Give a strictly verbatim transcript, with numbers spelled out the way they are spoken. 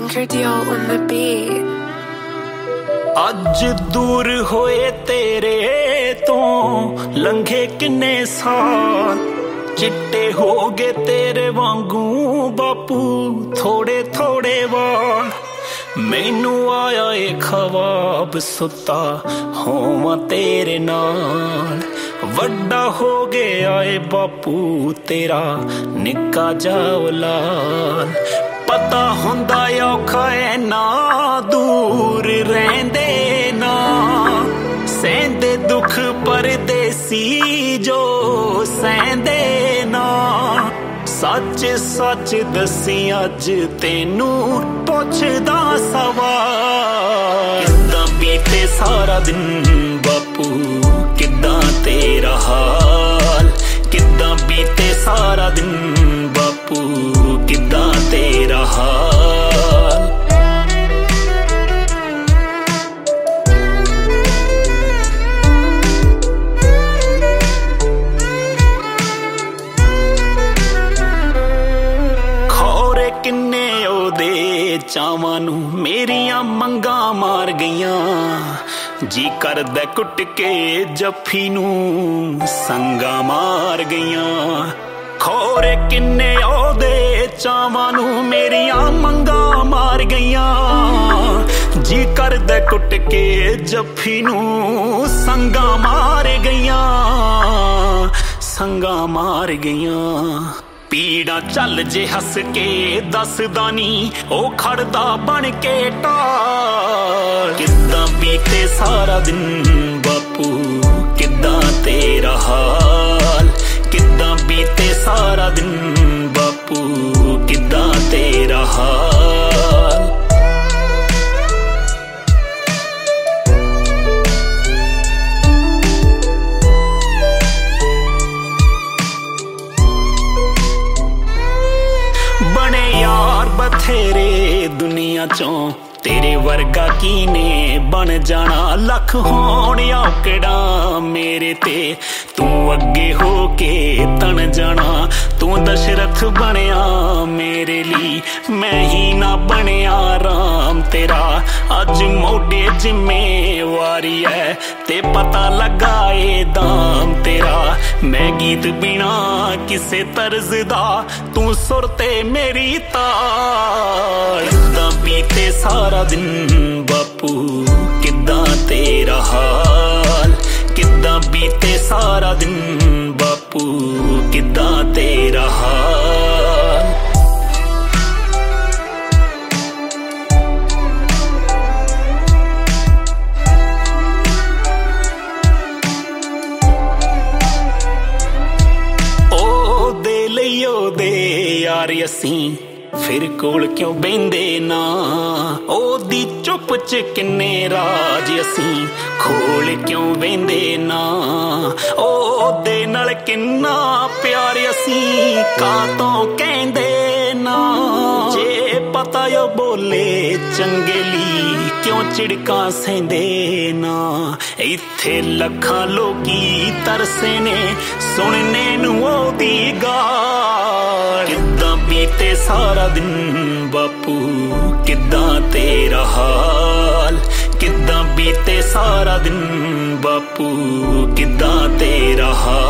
Cardio on the beat. ਅੱਜ ਦੂਰ ਹੋਏ ਤੇਰੇ ਤੋਂ ਲੰਘੇ ਕਿੰਨੇ ਸਾਲ, ਚਿੱਟੇ ਹੋ ਗਏ ਤੇਰੇ ਵਾਂਗੂ ਬਾਪੂ ਥੋੜੇ ਥੋੜੇ ਵਾਲ। ਮੈਨੂੰ ਆਇਆ ਏ ਖਵਾਬ ਸੁੱਤਾ ਹੋਵਾਂ ਤੇਰੇ ਨਾਲ, ਵੱਡਾ ਹੋ ਗਿਆ ਏ ਬਾਪੂ ਤੇਰਾ ਨਿੱਕਾ ਜਿਹਾ ਲਾਲ। ਪਤਾ ਹੁੰਦਾ ਔਖਾ ਐ ਨਾ ਦੂਰ ਰਹਿੰਦੇ ਨਾ, ਸਹਿੰਦੇ ਦੁੱਖ ਪਰਦੇਸੀ ਜੋ ਸਹਿੰਦੇ ਨਾ। ਸੱਚ ਸੱਚ ਦੱਸੀ ਅੱਜ ਤੈਨੂੰ ਪੁੱਛਦਾ ਸਵਾਲ, ਕਿੱਦਾਂ ਬੀਤੇ ਸਾਰਾ ਦਿਨ ਬਾਪੂ ਕਿੱਦਾਂ ਤੇਰਾ ਹਾਲ। ਕਿੱਦਾਂ ਬੀਤੇ ਸਾਰਾ ਦਿਨ ਬਾਪੂ ਕਿੱਦਾਂ ਤੇਰਾ ਹਾਲ। ਖੌਰੇ ਕਿੰਨੇ ਉਹਦੇ ਚਾਵਾਂ ਨੂੰ ਮੇਰੀਆਂ ਮੰਗਾਂ ਮਾਰ ਗਈਆਂ, ਜੀ ਕਰਦਾ ਕੁੱਟ ਕੇ ਜੱਫੀ ਨੂੰ ਸੰਗਾ ਮਾਰ ਗਈਆਂ। ਖੌਰੇ ਕਿੰਨੇ ਉਹਦੇ ਚਾਵਾਂ ਨੂੰ ਮੇਰੀਆਂ ਮੰਗਾਂ ਮਾਰ ਗਈਆਂ, ਜੀ ਕਰਦਾ ਕੁੱਟ ਕੇ ਜੱਫੀ ਨੂੰ ਸੰਗਾ ਮਾਰ ਗਈਆਂ ਸੰਗਾ ਮਾਰ ਗਈਆਂ। ਪੀੜਾਂ ਚੱਲ ਜੇ ਹੱਸ ਕੇ ਦੱਸਦਾ ਨੀ ਉਹ ਖੜਦਾ ਬਣ ਕੇ ਢਾਲ। ਕਿੱਦਾਂ ਬੀਤੇ ਸਾਰਾ ਦਿਨ ਬਾਪੂ ਕਿੱਦਾਂ ਤੇਰਾ ਹਾਲ। ਕਿੱਦਾਂ ਬੀਤੇ ਸਾਰਾ ਦਿਨ ਬਾਪੂ ਕਿੱਦਾਂ ਤੇਰਾ ਹਾਲ। ਬਣੇ ਯਾਰ ਬਥੇਰੇ ਦੁਨੀਆ ਚੋਂ ਤੇਰੇ ਵਰਗਾ ਕੀਨੇ ਬਣ ਜਾਣਾ। ਲੱਖ ਹੋਣ ਔਕੜਾਂ ਮੇਰੇ ਤੇ ਤੂੰ ਅੱਗੇ ਹੋ ਕੇ ਤਣ ਜਾਣਾ। ਤੂੰ ਦਸ਼ਰਥ ਬਣਿਆ ਮੇਰੇ ਲਈ ਮੈਂ ਹੀ ਨਾ ਬਣਿਆ ਰਾਮ ਤੇਰਾ। ਅੱਜ ਮੋਢੇ ਜ਼ਿੰਮੇਵਾਰੀ ਐ ਤੇ ਪਤਾ ਲੱਗਾ ਏ ਦਾਮ ਤੇਰਾ। ਮੈਂ ਗੀਤ ਬਿਨਾ ਕਿਸੇ ਤਰਜ਼ ਦਾ ਤੂੰ ਸੁਰ ਤੇ ਮੇਰੀ ਤਾਲ। ਕਿੱਦਾਂ ਬੀਤੇ ਸਾਰਾ ਦਿਨ ਬਾਪੂ ਕਿੱਦਾਂ ਤੇਰਾ ਹਾਲ। ਕਿੱਦਾਂ ਬੀਤੇ ਸਾਰਾ ਦਿਨ ਬਾਪੂ ਕਿੱਦਾਂ ਤੇਰਾ ਹਾਲ। ਉਹਦੇ ਲਈ ਉਹਦੇ ਯਾਰ ਅਸੀਂ ਫਿਰ ਕੋਲ ਕਿਉਂ ਬਹਿੰਦੇ ਨਾ। ਉਹਦੀ ਚੁੱਪ ਚ ਕਿੰਨੇ ਰਾਜ ਅਸੀਂ ਖੋਲ ਕਿਉਂ ਵਹਿੰਦੇ ਨਾ। ਉਹਦੇ ਨਾਲ ਕਿੰਨਾ ਪਿਆਰ ਅਸੀਂ ਕਾਤੋਂ ਕਹਿੰਦੇ ਨਾ। ਜੇ ਪਤਾ ਓ ਬੋਲੇ ਚੰਗੇ ਲਈ ਕਿਉਂ ਝਿੜਕਾਂ ਸਹਿੰਦੇ ਨਾ। ਇੱਥੇ ਲੱਖਾਂ ਲੋਕੀ ਤਰਸੇ ਨੇ ਸੁਣਨੇ ਨੂੰ ਉਹਦੀ ਗਾਲ। ਕਿੱਦਾਂ ਬੀਤੇ ਸਾਰਾ ਦਿਨ ਬਾਪੂ ਕਿੱਦਾਂ ਤੇਰਾ ਹਾਲ। ਕਿੱਦਾਂ ਬੀਤੇ ਸਾਰਾ ਦਿਨ ਬਾਪੂ ਕਿੱਦਾਂ ਤੇਰਾ ਹਾਲ।